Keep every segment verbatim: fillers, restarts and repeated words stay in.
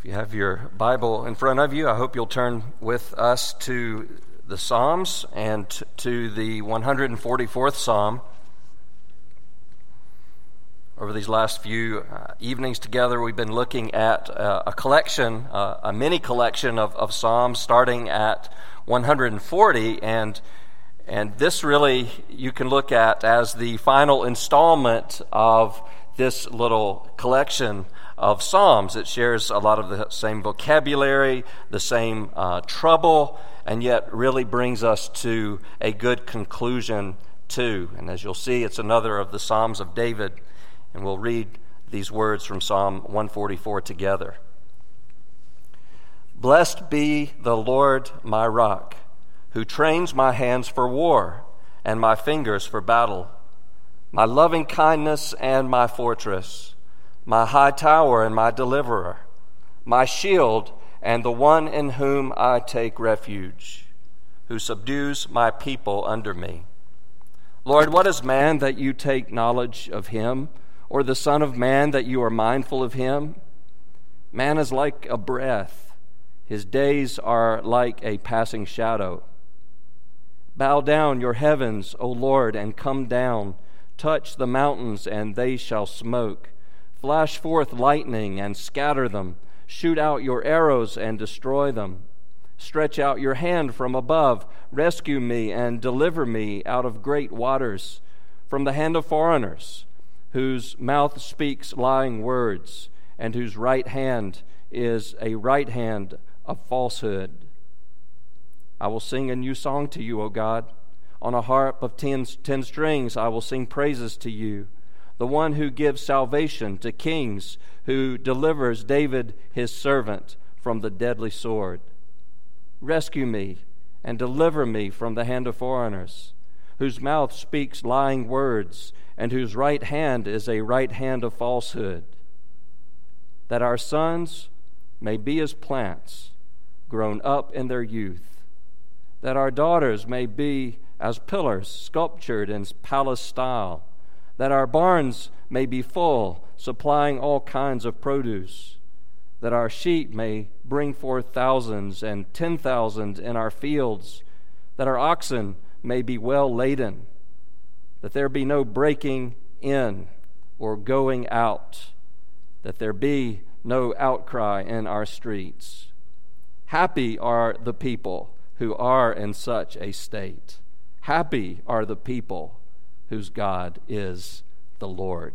you have your Bible in front of you, I hope you'll turn with us to the Psalms and to the one hundred forty-fourth Psalm. Over these last few uh, evenings together, we've been looking at uh, a collection, uh, a mini collection of, of Psalms starting at one hundred forty, and and this really you can look at as the final installment of this little collection of Psalms. It shares a lot of the same vocabulary, the same uh, trouble, and yet really brings us to a good conclusion too. And as you'll see, it's another of the Psalms of David, and we'll read these words from Psalm one forty-four together. Blessed be the Lord my rock, who trains my hands for war and my fingers for battle, my loving kindness and my fortress, my high tower and my deliverer, my shield and the one in whom I take refuge, who subdues my people under me. Lord, what is man that you take knowledge of him, or the son of man that you are mindful of him? Man is like a breath. His days are like a passing shadow. Bow down your heavens, O Lord, and come down. Touch the mountains, and they shall smoke. Flash forth lightning, and scatter them. Shoot out your arrows, and destroy them. Stretch out your hand from above. Rescue me, and deliver me out of great waters, from the hand of foreigners, whose mouth speaks lying words, and whose right hand is a right hand of falsehood. I will sing a new song to you, O God. On a harp of ten, ten strings I will sing praises to you, the one who gives salvation to kings, who delivers David his servant from the deadly sword. Rescue me and deliver me from the hand of foreigners, whose mouth speaks lying words, and whose right hand is a right hand of falsehood, that our sons may be as plants grown up in their youth, that our daughters may be as pillars sculptured in palace style, that our barns may be full, supplying all kinds of produce, that our sheep may bring forth thousands and ten thousands in our fields, that our oxen may be well laden, that there be no breaking in or going out, that there be no outcry in our streets. Happy are the people who are in such a state. Happy are the people whose God is the Lord.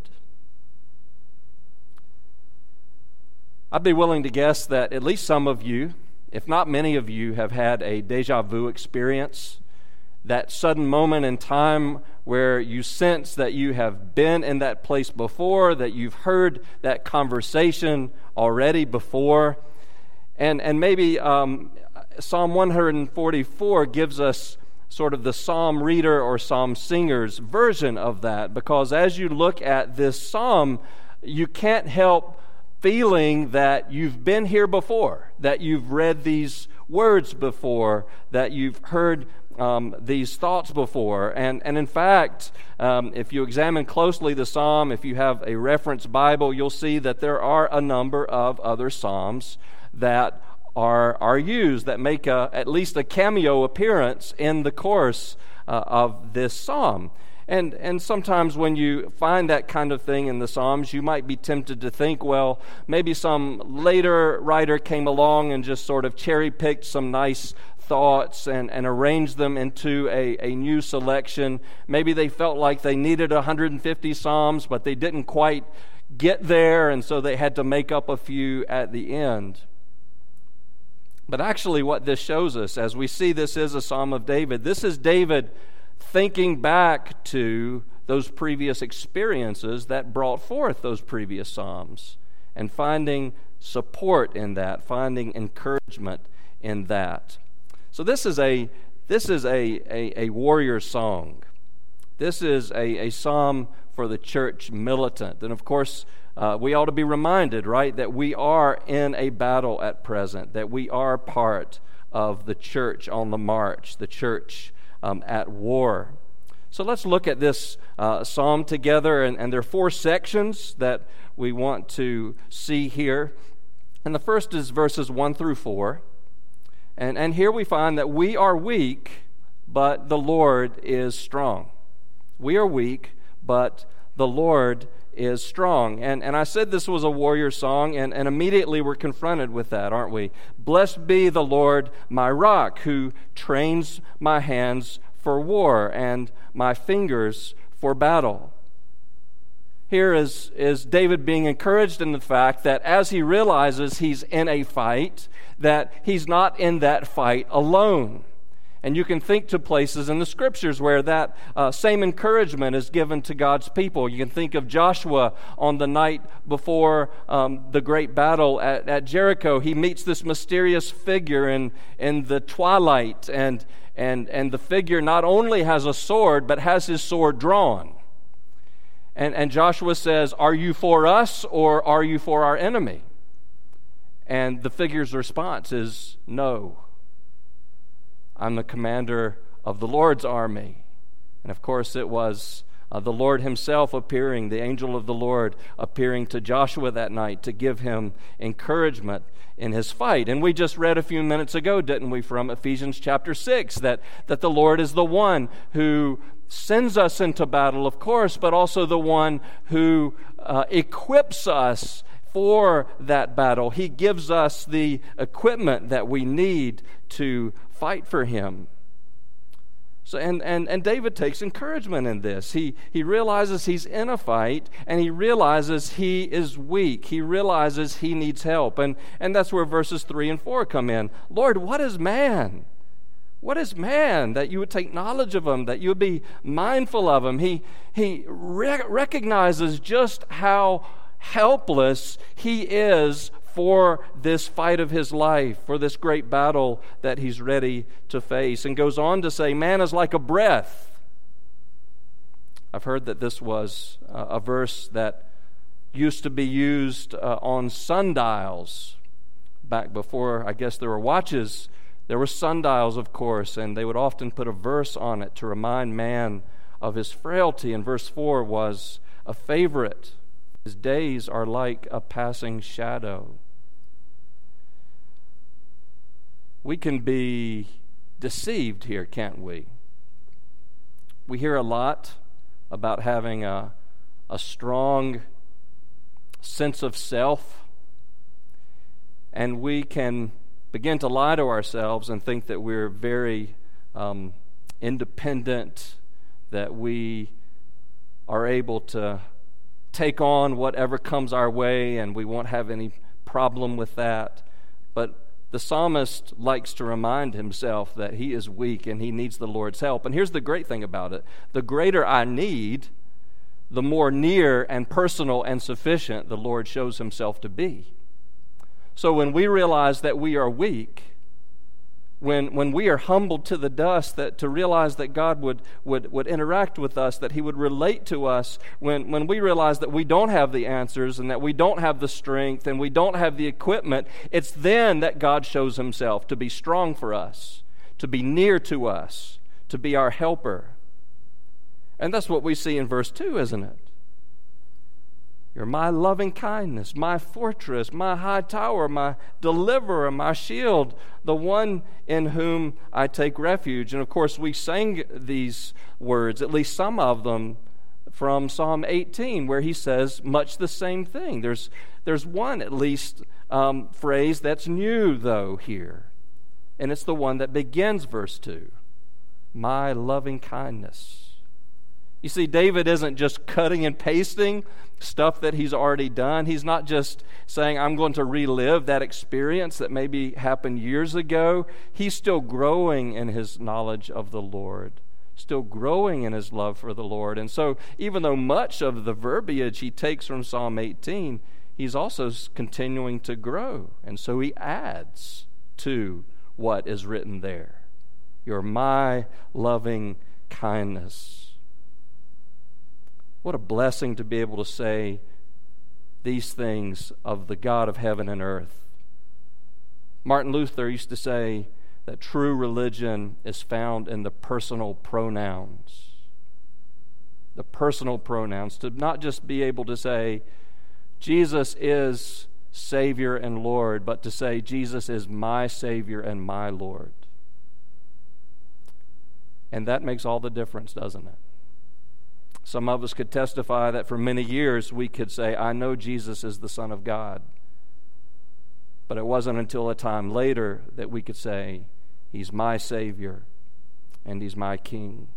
I'd be willing to guess that at least some of you, if not many of you, have had a deja vu experience, that sudden moment in time where you sense that you have been in that place before, that you've heard that conversation already before. And, and maybe um, Psalm one forty-four gives us sort of the psalm reader or psalm singer's version of that, because as you look at this psalm, you can't help feeling that you've been here before, that you've read these words before, that you've heard um, these thoughts before. And, and in fact, um, if you examine closely the psalm, if you have a reference Bible, you'll see that there are a number of other psalms that are are used, that make a, at least a cameo appearance in the course uh, of this psalm. And and sometimes when you find that kind of thing in the Psalms, you might be tempted to think, well, maybe some later writer came along and just sort of cherry-picked some nice thoughts and, and arranged them into a, a new selection. Maybe they felt like they needed one hundred fifty Psalms, but they didn't quite get there, and so they had to make up a few at the end. But actually what this shows us, as we see this is a Psalm of David, this is David thinking back to those previous experiences that brought forth those previous Psalms and finding support in that, finding encouragement in that. So this is a this is a, a, a warrior song. This is a, a psalm for the church militant. And of course, Uh, we ought to be reminded, right, that we are in a battle at present, that we are part of the church on the march, the church um, at war. So let's look at this uh, psalm together, and, and there are four sections that we want to see here. And the first is verses one through four. And, and here we find that we are weak, but the Lord is strong. We are weak, but the Lord is strong. And, and I said this was a warrior song, and, and immediately we're confronted with that, aren't we? Blessed be the Lord, my rock, who trains my hands for war and my fingers for battle. Here is, is David being encouraged in the fact that as he realizes he's in a fight, that he's not in that fight alone. And you can think to places in the Scriptures where that uh, same encouragement is given to God's people. You can think of Joshua on the night before um, the great battle at, at Jericho. He meets this mysterious figure in, in the twilight, and, and, and the figure not only has a sword, but has his sword drawn. And, and Joshua says, "Are you for us or are you for our enemy?" And the figure's response is, "No. I'm the commander of the Lord's army." And of course it was uh, the Lord himself appearing, the angel of the Lord appearing to Joshua that night to give him encouragement in his fight. And we just read a few minutes ago, didn't we, from Ephesians chapter six, that, that the Lord is the one who sends us into battle, of course, but also the one who uh, equips us for that battle. He gives us the equipment that we need to fight for him. So, and, and, and David takes encouragement in this. He, he realizes he's in a fight, and he realizes he is weak. He realizes he needs help. And, and that's where verses three and four come in. Lord, what is man? What is man that you would take knowledge of him, that you would be mindful of him? He, he re- recognizes just how helpless he is for this fight of his life, for this great battle that he's ready to face, and goes on to say, man is like a breath. I've heard that this was uh, a verse that used to be used uh, on sundials back before, I guess, there were watches. There were sundials, of course, and they would often put a verse on it to remind man of his frailty, and verse four was a favorite. His days are like a passing shadow. We can be deceived here, can't we? We hear a lot about having a, a strong sense of self, and we can begin to lie to ourselves and think that we're very um, independent, that we are able to take on whatever comes our way and we won't have any problem with that. But the psalmist likes to remind himself that he is weak and he needs the Lord's help. And here's the great thing about it. The greater I need, the more near and personal and sufficient the Lord shows himself to be. So when we realize that we are weak, when when we are humbled to the dust, that to realize that God would, would, would interact with us, that he would relate to us, when, when we realize that we don't have the answers and that we don't have the strength and we don't have the equipment, it's then that God shows himself to be strong for us, to be near to us, to be our helper. And that's what we see in verse two, isn't it? You're my loving kindness, my fortress, my high tower, my deliverer, my shield, the one in whom I take refuge. And of course, we sang these words, at least some of them, from Psalm eighteen, where he says much the same thing. There's, there's one, at least, um, phrase that's new, though, here. And it's the one that begins verse two. My loving kindness. You see, David isn't just cutting and pasting stuff that he's already done. He's not just saying, I'm going to relive that experience that maybe happened years ago. He's still growing in his knowledge of the Lord, still growing in his love for the Lord. And so even though much of the verbiage he takes from Psalm eighteen, he's also continuing to grow. And so he adds to what is written there. You're my loving kindness. What a blessing to be able to say these things of the God of heaven and earth. Martin Luther used to say that true religion is found in the personal pronouns. The personal pronouns. To not just be able to say, Jesus is Savior and Lord, but to say Jesus is my Savior and my Lord. And that makes all the difference, doesn't it? Some of us could testify that for many years we could say, I know Jesus is the Son of God. But it wasn't until a time later that we could say, He's my Savior and He's my King.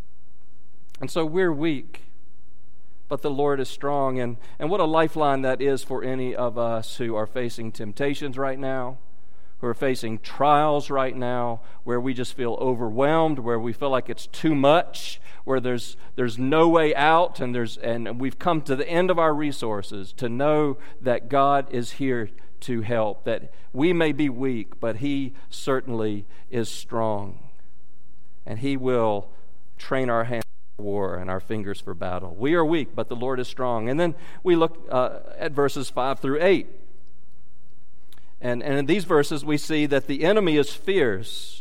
And so we're weak, but the Lord is strong. And, and what a lifeline that is for any of us who are facing temptations right now, who are facing trials right now, where we just feel overwhelmed, where we feel like it's too much, where there's there's no way out, and there's and we've come to the end of our resources, to know that God is here to help, that we may be weak, but He certainly is strong. And He will train our hands for war and our fingers for battle. We are weak, but the Lord is strong. And then we look uh, at verses five through eight. And, and in these verses we see that the enemy is fierce,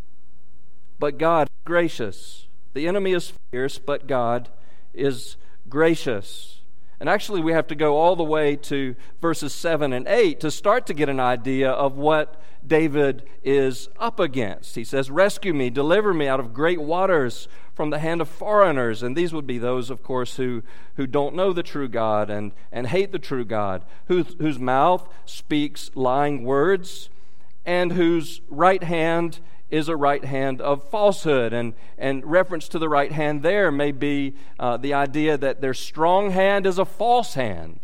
but God is gracious. The enemy is fierce, but God is gracious. And actually we have to go all the way to verses seven and eight to start to get an idea of what David is up against. He says, rescue me, deliver me out of great waters from the hand of foreigners. And these would be those, of course, who, who don't know the true God and, and hate the true God, whose, whose mouth speaks lying words, and whose right hand is a right hand of falsehood. And, and reference to the right hand there may be uh, the idea that their strong hand is a false hand.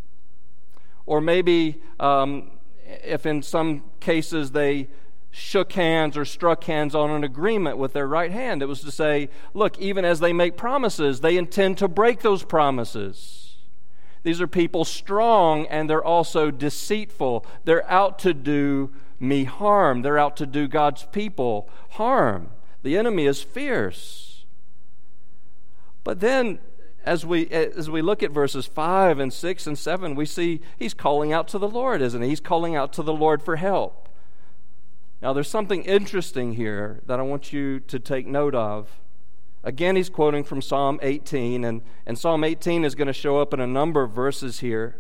Or maybe um, if in some cases they shook hands or struck hands on an agreement with their right hand, it was to say, look, even as they make promises, they intend to break those promises. These are people strong, and they're also deceitful. They're out to do me harm. They're out to do God's people harm. The enemy is fierce. But then, as we as we look at verses five and six and seven, we see he's calling out to the Lord, isn't he? He's calling out to the Lord for help. Now, there's something interesting here that I want you to take note of. Again, he's quoting from Psalm eighteen, and, and Psalm eighteen is going to show up in a number of verses here.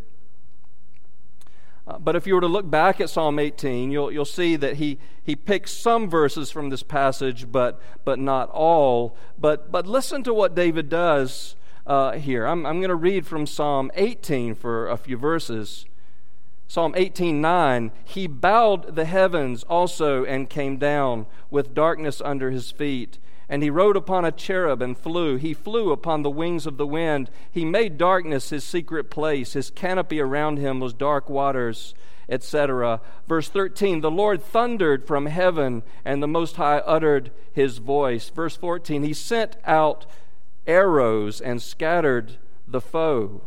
Uh, but if you were to look back at Psalm eighteen, you'll you'll see that he he picks some verses from this passage, but but not all. But but listen to what David does uh, here. I'm I'm going to read from Psalm eighteen for a few verses. Psalm eighteen nine, he bowed the heavens also and came down with darkness under his feet. And he rode upon a cherub and flew. He flew upon the wings of the wind. He made darkness his secret place. His canopy around him was dark waters, et cetera. Verse thirteen, the Lord thundered from heaven, and the Most High uttered his voice. Verse fourteen, he sent out arrows and scattered the foe.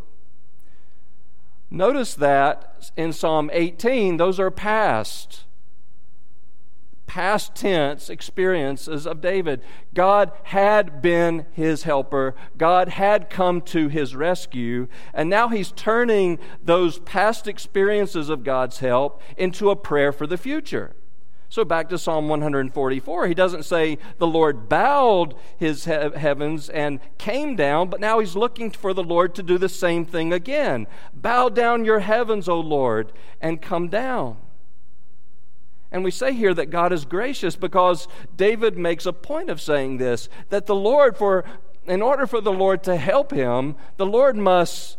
Notice that in Psalm eighteen, those are past. Past tense experiences of David. God had been his helper. God had come to his rescue. And now he's turning those past experiences of God's help into a prayer for the future. So back to Psalm one forty-four, he doesn't say the Lord bowed his he- heavens and came down, but now he's looking for the Lord to do the same thing again. Bow down your heavens, O Lord, and come down. And we say here that God is gracious because David makes a point of saying this, that the Lord, for in order for the Lord to help him, the Lord must,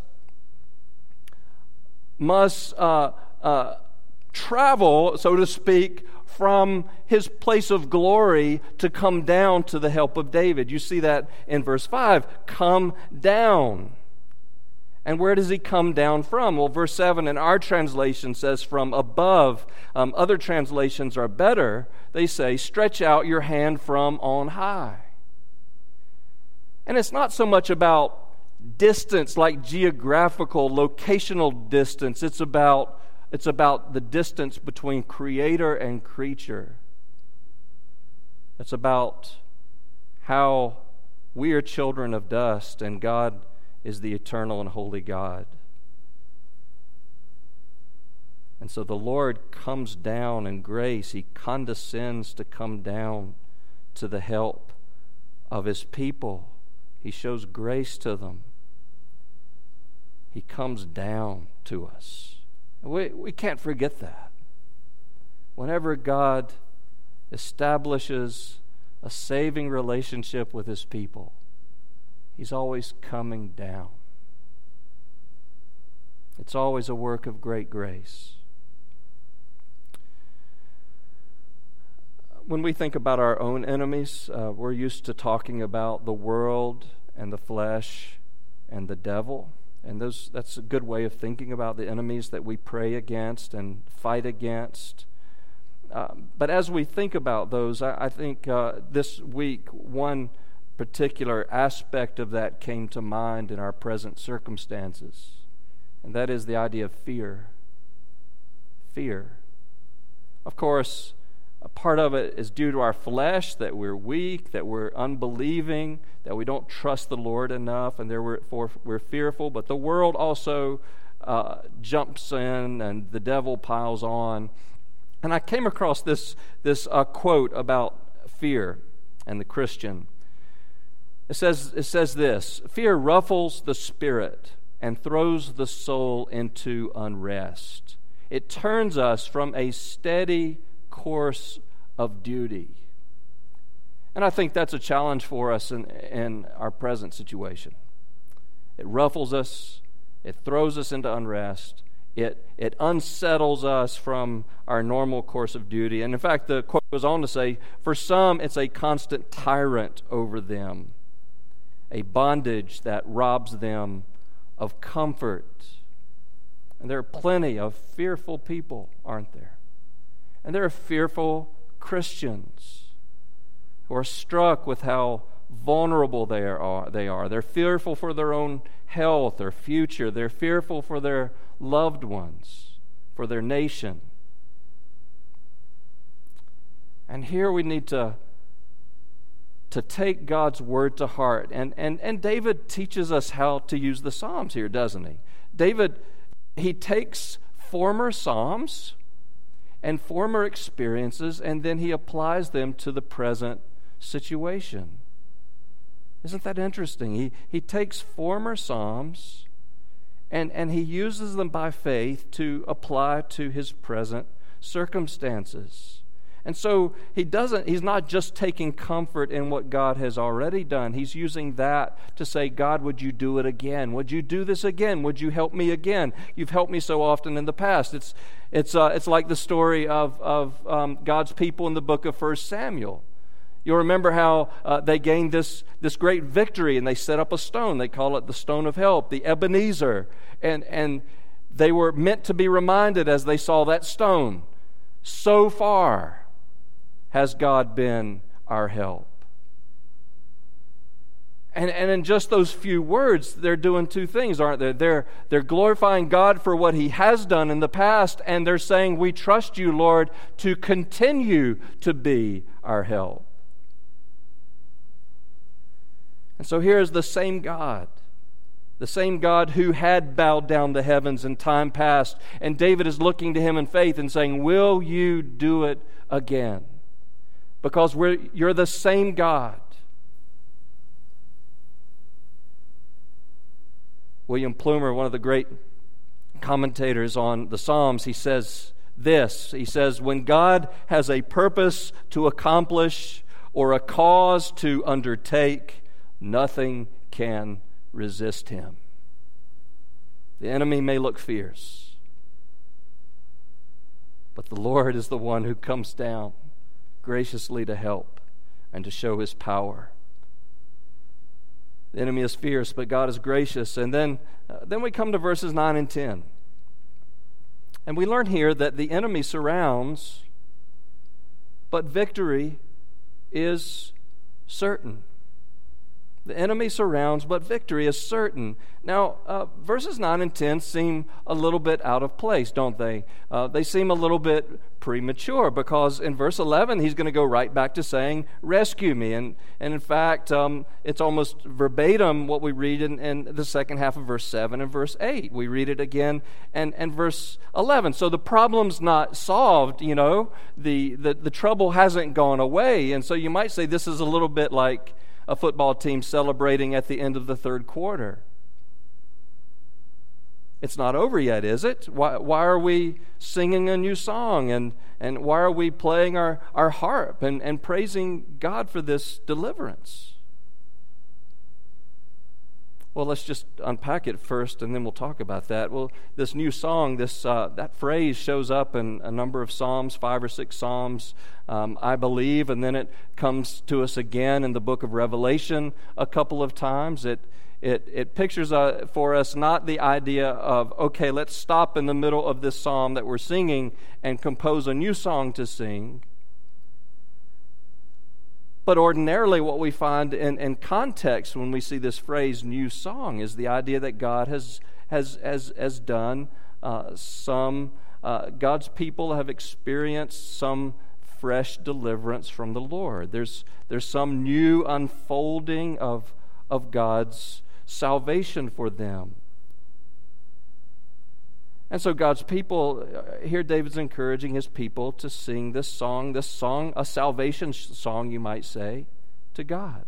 must uh, uh, travel, so to speak, from his place of glory to come down to the help of David. You see that in verse five, come down. And where does he come down from? Well, verse seven in our translation says from above. Um, other translations are better. They say, stretch out your hand from on high. And it's not so much about distance, like geographical, locational distance. It's about, it's about the distance between creator and creature. It's about how we are children of dust and God is the eternal and holy God. And so the Lord comes down in grace. He condescends to come down to the help of his people. He shows grace to them. He comes down to us. We, we can't forget that. Whenever God establishes a saving relationship with his people, he's always coming down. It's always a work of great grace. When we think about our own enemies, uh, we're used to talking about the world and the flesh and the devil. And those that's a good way of thinking about the enemies that we pray against and fight against. Uh, but as we think about those, I, I think uh, this week one particular aspect of that came to mind in our present circumstances. And that is the idea of fear. Fear. Of course, a part of it is due to our flesh, that we're weak, that we're unbelieving, that we don't trust the Lord enough, and therefore we're fearful. But the world also uh, jumps in, and the devil piles on. And I came across this, this uh, quote about fear and the Christian. It says, it says this: "Fear ruffles the spirit and throws the soul into unrest. It turns us from a steady course of duty." And I think that's a challenge for us in, in our present situation. It ruffles us, it throws us into unrest, it, it unsettles us from our normal course of duty. And in fact, the quote goes on to say, for some, it's a constant tyrant over them, a bondage that robs them of comfort. And there are plenty of fearful people, aren't there? And there are fearful Christians who are struck with how vulnerable they are. They are. They're fearful for their own health or future. They're fearful for their loved ones, for their nation. And here we need to, to take God's word to heart. And, and, and David teaches us how to use the Psalms here, doesn't he? David, he takes former Psalms and former experiences, and then he applies them to the present situation. Isn't that interesting? He he takes former Psalms and, and he uses them by faith to apply to his present circumstances. And so he doesn't, he's not just taking comfort in what God has already done. He's using that to say, God, would you do it again? Would you do this again? Would you help me again? You've helped me so often in the past. It's it's uh, it's like the story of, of um, God's people in the book of First Samuel. You'll remember how uh, they gained this, this great victory, and they set up a stone. They call it the stone of help, the Ebenezer. And, and they were meant to be reminded as they saw that stone, so far has God been our help. And, and in just those few words, they're doing two things, aren't they? They're, they're glorifying God for what he has done in the past, and they're saying, we trust you, Lord, to continue to be our help. And so here's the same God, the same God who had bowed down the heavens in time past, and David is looking to him in faith and saying, will you do it again? Because we're, you're the same God. William Plumer, one of the great commentators on the Psalms, he says this. He says, when God has a purpose to accomplish or a cause to undertake, nothing can resist him. The enemy may look fierce, but the Lord is the one who comes down graciously to help and to show his power. The enemy is fierce, but God is gracious. And then, uh, then we come to verses nine and ten. And we learn here that the enemy surrounds, but victory is certain. The enemy surrounds, but victory is certain. Now, uh, verses nine and ten seem a little bit out of place, don't they? Uh, they seem a little bit premature, because in verse eleven, he's going to go right back to saying, rescue me. And, and in fact, um, it's almost verbatim what we read in, in the second half of verse seven and verse eight. We read it again and, and verse eleven. So the problem's not solved, you know. The, the, the trouble hasn't gone away. And so you might say this is a little bit like a football team celebrating at the end of the third quarter. It's not over yet, is it? Why, why are we singing a new song? And, and why are we playing our, our harp and, and praising God for this deliverance? Well, let's just unpack it first, and then we'll talk about that. Well, this new song, this uh, that phrase shows up in a number of Psalms, five or six Psalms, um, I believe, and then it comes to us again in the book of Revelation a couple of times. It it it pictures uh, for us not the idea of, okay, let's stop in the middle of this psalm that we're singing and compose a new song to sing. But ordinarily what we find in, in context when we see this phrase new song is the idea that God has has has, has done uh, some, uh, God's people have experienced some fresh deliverance from the Lord. There's there's some new unfolding of, of God's salvation for them. And so God's people, here David's encouraging his people to sing this song, this song, a salvation song, you might say, to God.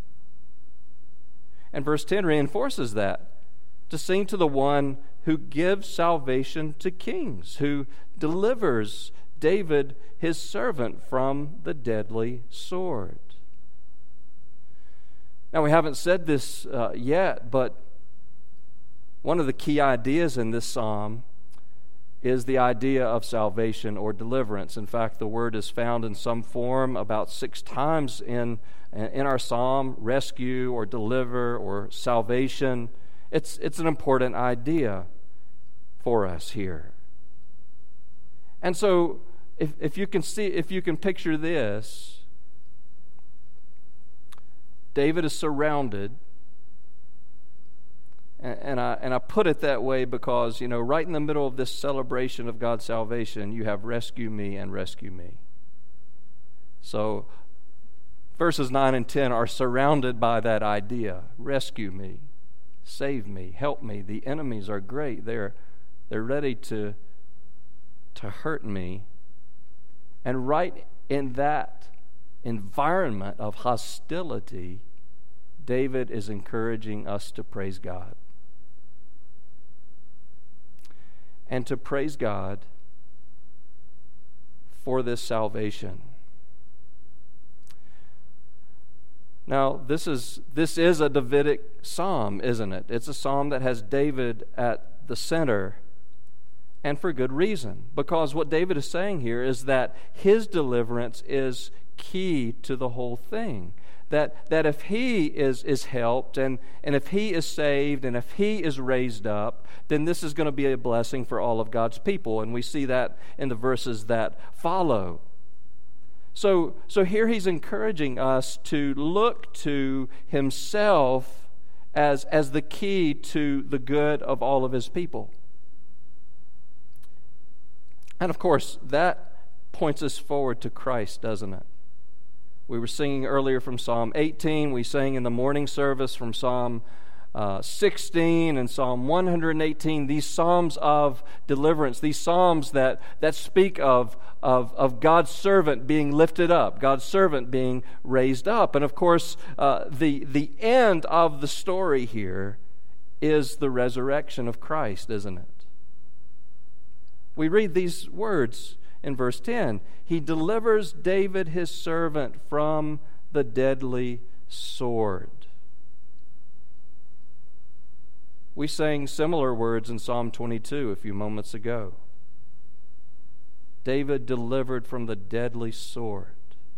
And verse ten reinforces that, to sing to the one who gives salvation to kings, who delivers David, his servant, from the deadly sword. Now, we haven't said this uh, yet, but one of the key ideas in this psalm is the idea of salvation or deliverance. In fact, the word is found in some form about six times in, in our psalm, rescue or deliver or salvation. It's, it's an important idea for us here. And so if, if you can see, if you can picture this, David is surrounded. And I and I put it that way because, you know, right in the middle of this celebration of God's salvation, you have rescue me and rescue me. So verses nine and ten are surrounded by that idea. Rescue me, save me, help me. The enemies are great. They're they're ready to to hurt me. And right in that environment of hostility, David is encouraging us to praise God. And to praise God for this salvation. Now, this is this is a Davidic psalm, isn't it? It's a psalm that has David at the center, and for good reason. Because what David is saying here is that his deliverance is key to the whole thing. That that if he is, is helped and, and if he is saved and if he is raised up, then this is going to be a blessing for all of God's people. And we see that in the verses that follow. So, so here he's encouraging us to look to himself as, as the key to the good of all of his people. And of course, that points us forward to Christ, doesn't it? We were singing earlier from Psalm eighteen. We sang in the morning service from Psalm uh, sixteen and Psalm one hundred eighteen. These psalms of deliverance, these psalms that, that speak of, of, of God's servant being lifted up, God's servant being raised up. And of course, uh, the, the end of the story here is the resurrection of Christ, isn't it? We read these words in verse ten, he delivers David his servant from the deadly sword. We sang similar words in Psalm twenty-two a few moments ago. David delivered from the deadly sword.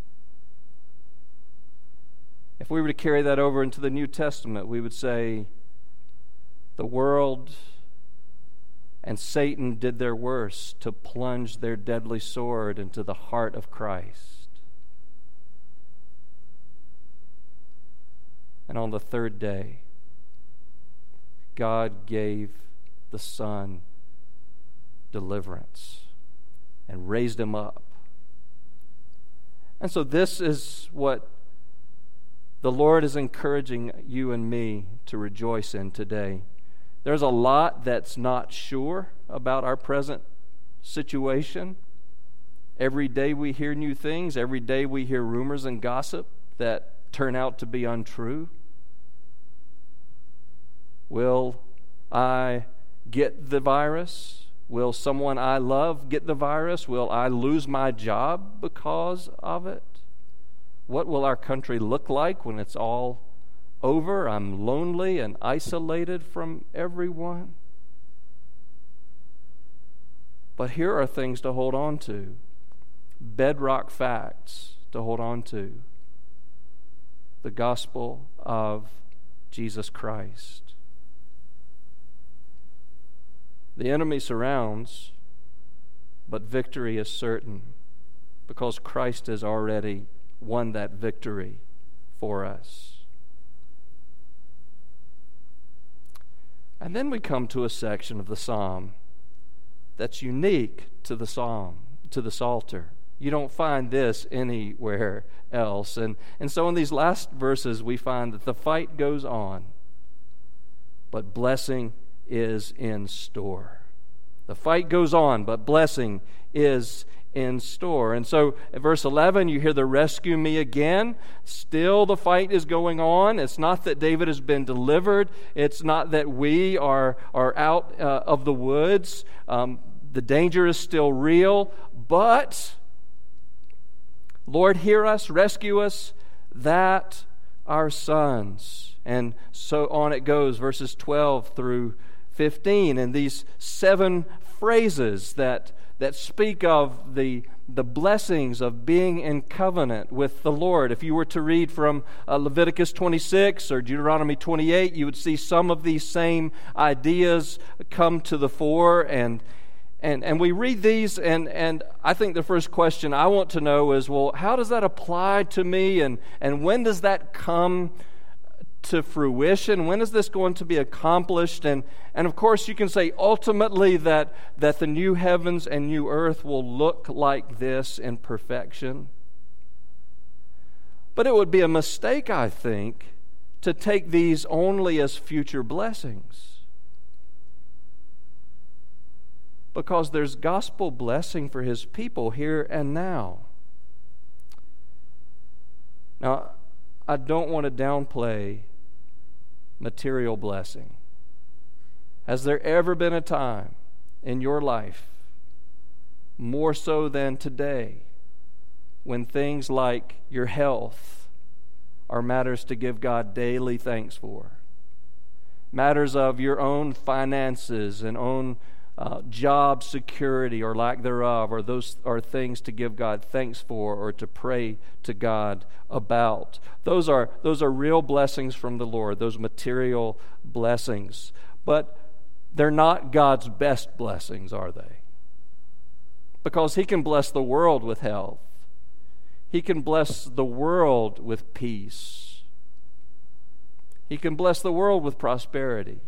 If we were to carry that over into the New Testament, we would say the world and Satan did their worst to plunge their deadly sword into the heart of Christ. And on the third day, God gave the Son deliverance and raised him up. And so this is what the Lord is encouraging you and me to rejoice in today. There's a lot that's not sure about our present situation. Every day we hear new things. Every day we hear rumors and gossip that turn out to be untrue. Will I get the virus? Will someone I love get the virus? Will I lose my job because of it? What will our country look like when it's all over? I'm lonely and isolated from everyone. But here are things to hold on to, bedrock facts to hold on to. The gospel of Jesus Christ. The enemy surrounds, but victory is certain because Christ has already won that victory for us. And then we come to a section of the psalm that's unique to the psalm, to the Psalter. You don't find this anywhere else. And, and so in these last verses, we find that the fight goes on, but blessing is in store. The fight goes on, but blessing is in store. And so at verse eleven, you hear the rescue me again. Still the fight is going on. It's not that David has been delivered. It's not that we are, are out uh, of the woods. Um, the danger is still real, but Lord, hear us, rescue us, that our sons. And so on it goes, verses twelve through fifteen, and these seven phrases that that speak of the, the blessings of being in covenant with the Lord. If you were to read from uh, Leviticus twenty-six or Deuteronomy twenty-eight, you would see some of these same ideas come to the fore. And and and we read these, and, and I think the first question I want to know is, well, how does that apply to me? And, and when does that come to fruition? When is this going to be accomplished? And and of course you can say ultimately that that the new heavens and new earth will look like this in perfection. But it would be a mistake, I think, to take these only as future blessings. Because there's gospel blessing for His people here and now. Now, I don't want to downplay material blessing. Has there ever been a time in your life, more so than today, when things like your health are matters to give God daily thanks for? Matters of your own finances and own uh, job security or lack thereof, or those are things to give God thanks for or to pray to God about. Those are those are real blessings from the Lord, those material blessings. But they're not God's best blessings, are they? Because He can bless the world with health. He can bless the world with peace. He can bless the world with prosperity.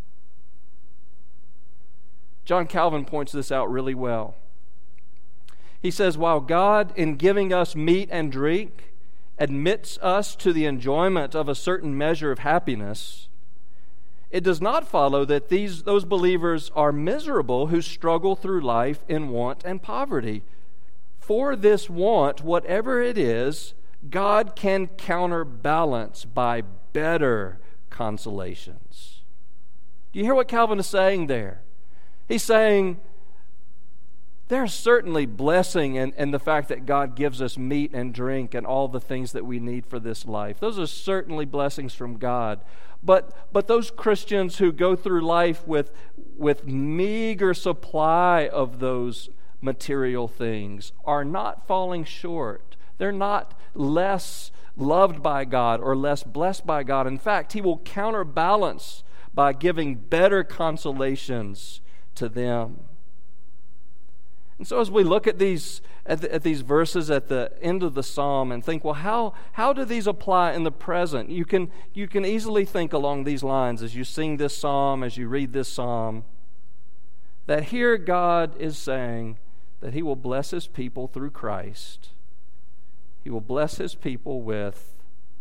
John Calvin points this out really well. He says, while God, in giving us meat and drink, admits us to the enjoyment of a certain measure of happiness, it does not follow that these those believers are miserable who struggle through life in want and poverty. For this want, whatever it is, God can counterbalance by better consolations. Do you hear what Calvin is saying there? He's saying there's certainly blessing in, in the fact that God gives us meat and drink and all the things that we need for this life. Those are certainly blessings from God. But but those Christians who go through life with, with meager supply of those material things are not falling short. They're not less loved by God or less blessed by God. In fact, He will counterbalance by giving better consolations to them. And so as we look at these at, the, at these verses at the end of the psalm and think, well, how how do these apply in the present? You can you can easily think along these lines as you sing this psalm, as you read this psalm, that here God is saying that He will bless His people through Christ. He will bless His people with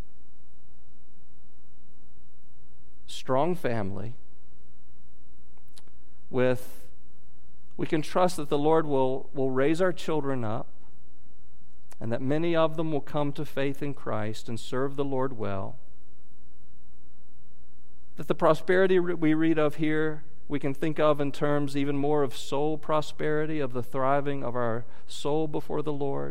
strong family, with we can trust that the Lord will, will raise our children up, and that many of them will come to faith in Christ and serve the Lord well. That the prosperity we read of here we can think of in terms even more of soul prosperity, of the thriving of our soul before the Lord.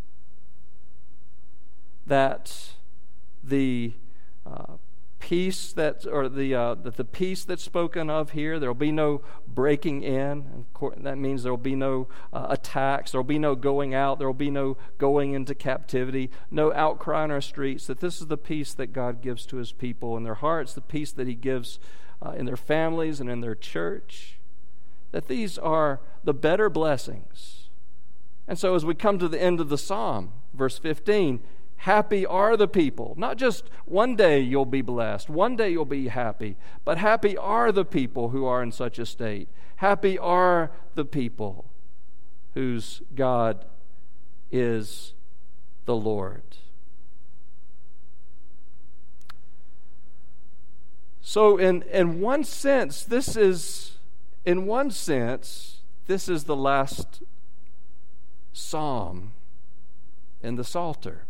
That the uh, peace that, or the uh, that the peace that's spoken of here, there will be no breaking in. That means there will be no uh, attacks. There will be no going out. There will be no going into captivity. No outcry in our streets. That this is the peace that God gives to His people in their hearts. The peace that He gives uh, in their families and in their church. That these are the better blessings. And so as we come to the end of the psalm, verse fifteen. Happy are the people. Not just one day you'll be blessed, one day you'll be happy, but happy are the people who are in such a state. Happy are the people whose God is the Lord. So in, in one sense, this is, in one sense, this is the last psalm in the Psalter.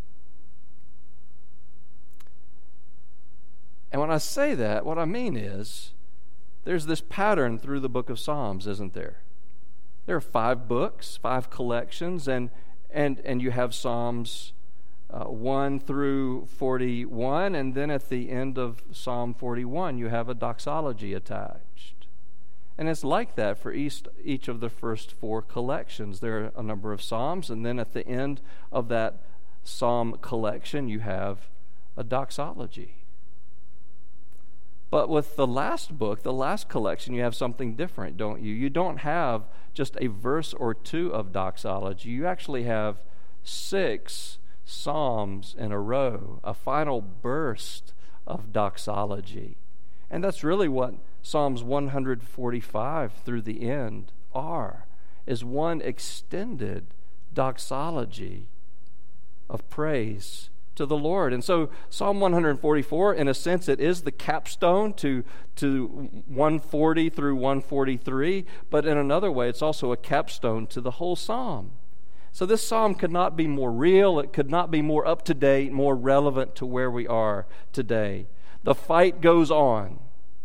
And when I say that, what I mean is there's this pattern through the book of Psalms, isn't there? There are five books, five collections, and and and you have Psalms uh, one through forty-one, and then at the end of Psalm forty-one, you have a doxology attached. And it's like that for each, each of the first four collections. There are a number of psalms, and then at the end of that psalm collection, you have a doxology. But with the last book, the last collection, you have something different, don't you? You don't have just a verse or two of doxology. You actually have six psalms in a row, a final burst of doxology. And that's really what Psalms one forty-five through the end are, is one extended doxology of praise to the Lord. And so Psalm one forty-four, in a sense, it is the capstone to, to one forty through one forty-three, but in another way, it's also a capstone to the whole psalm. So this psalm could not be more real, it could not be more up-to-date, more relevant to where we are today. The fight goes on.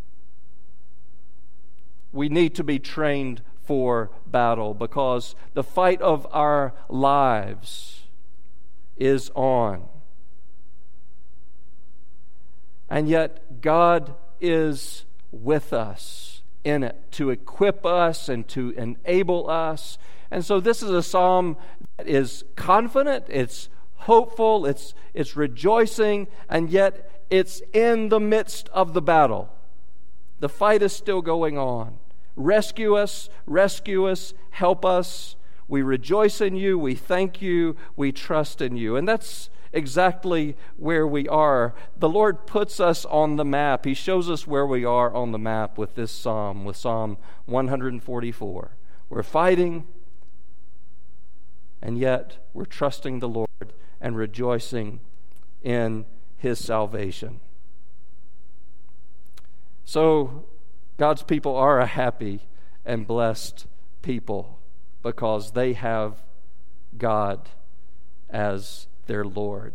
We need to be trained for battle because the fight of our lives is on. And yet God is with us in it to equip us and to enable us. And so this is a psalm that is confident, it's hopeful, it's it's rejoicing, and yet it's in the midst of the battle. The fight is still going on. Rescue us, rescue us, help us. We rejoice in you, we thank you, we trust in you. And that's exactly where we are. The Lord puts us on the map. He shows us where we are on the map with this psalm, with Psalm one forty-four. We're fighting, and yet we're trusting the Lord and rejoicing in His salvation. So God's people are a happy and blessed people because they have God as their Lord.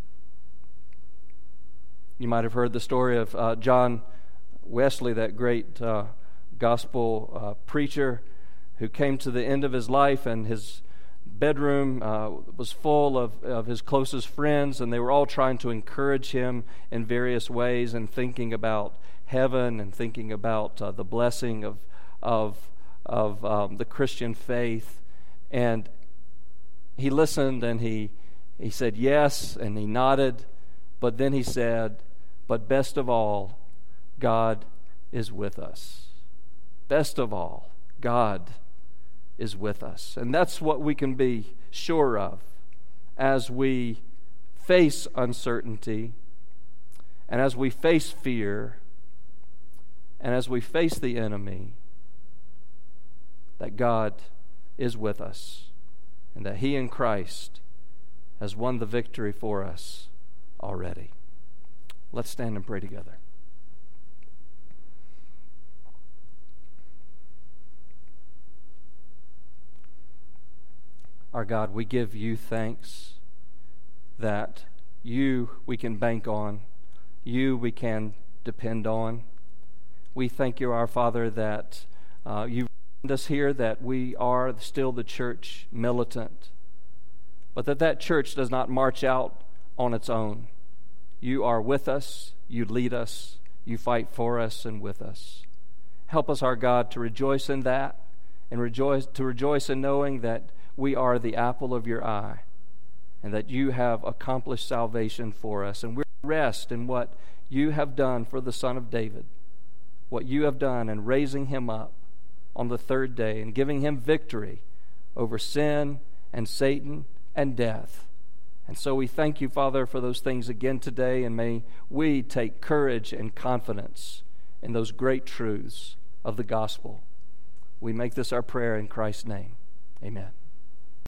You might have heard the story of uh, John Wesley, that great uh, gospel uh, preacher who came to the end of his life, and his bedroom uh, was full of, of his closest friends, and they were all trying to encourage him in various ways and thinking about heaven and thinking about uh, the blessing of of of um, the Christian faith. And he listened, and he He said yes, and he nodded, but then he said, but best of all, God is with us. Best of all, God is with us. And that's what we can be sure of as we face uncertainty, and as we face fear, and as we face the enemy, that God is with us, and that He in Christ has won the victory for us already. Let's stand and pray together. Our God, we give you thanks that you we can bank on, you we can depend on. We thank you, our Father, that uh, you've reminded us here that we are still the church militant, but that that church does not march out on its own. You are with us, you lead us, you fight for us and with us. Help us, our God, to rejoice in that, and rejoice to rejoice in knowing that we are the apple of your eye, and that you have accomplished salvation for us. And we rest in what you have done for the Son of David, what you have done in raising him up on the third day and giving him victory over sin and Satan and death. And so we thank you, Father, for those things again today, and may we take courage and confidence in those great truths of the gospel. We make this our prayer in Christ's name. Amen.